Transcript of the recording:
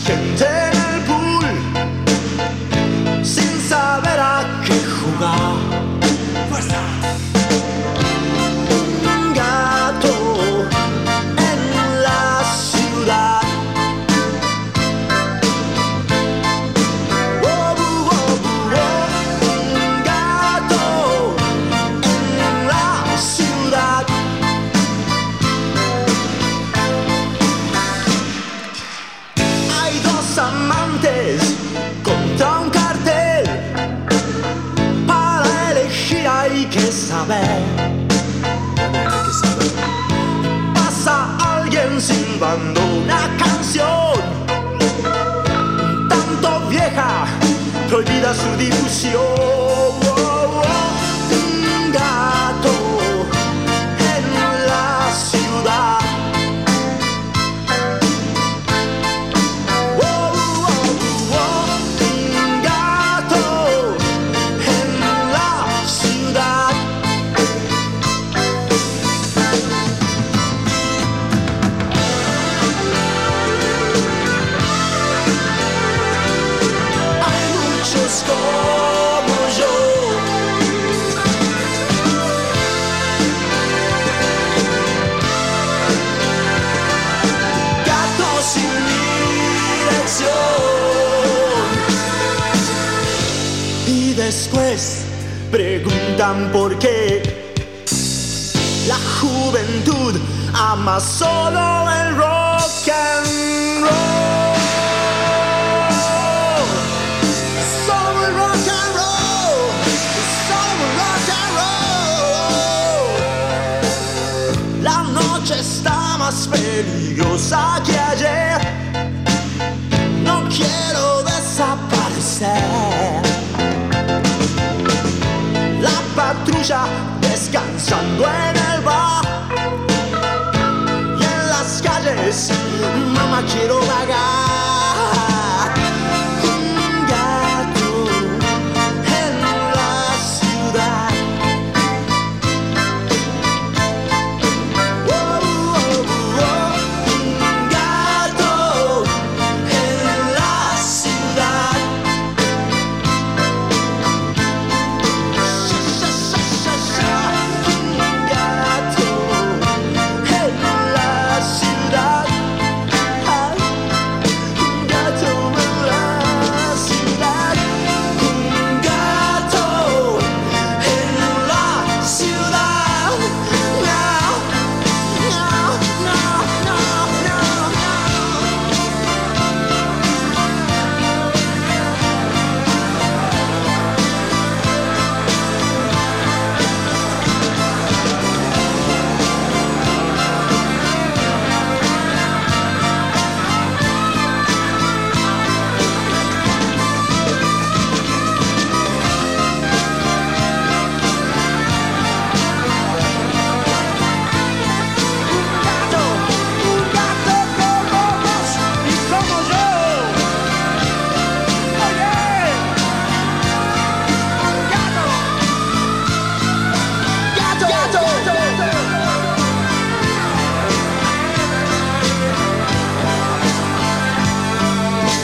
gente en el pool sin saber a qué jugar. ¡Fuerza! Un gato en la ciudad. Un gato en la ciudad. Hay dos amantes contra un cartel. Para elegir hay que saber. Pasa alguien silbando una canción un tanto vieja, prohibida su difusión. Un gato en la ciudad. Un gato en la ciudad. Hay muchos como yo. Gatos sin dirección. Y después preguntan por qué la juventud ama solo el rock and roll. Solo el rock and roll. Solo el rock and roll. La noche está más peligrosa que ayer. No quiero desaparecer. La patrulla descansando en el bar. Y en las calles, mamá, quiero vagar.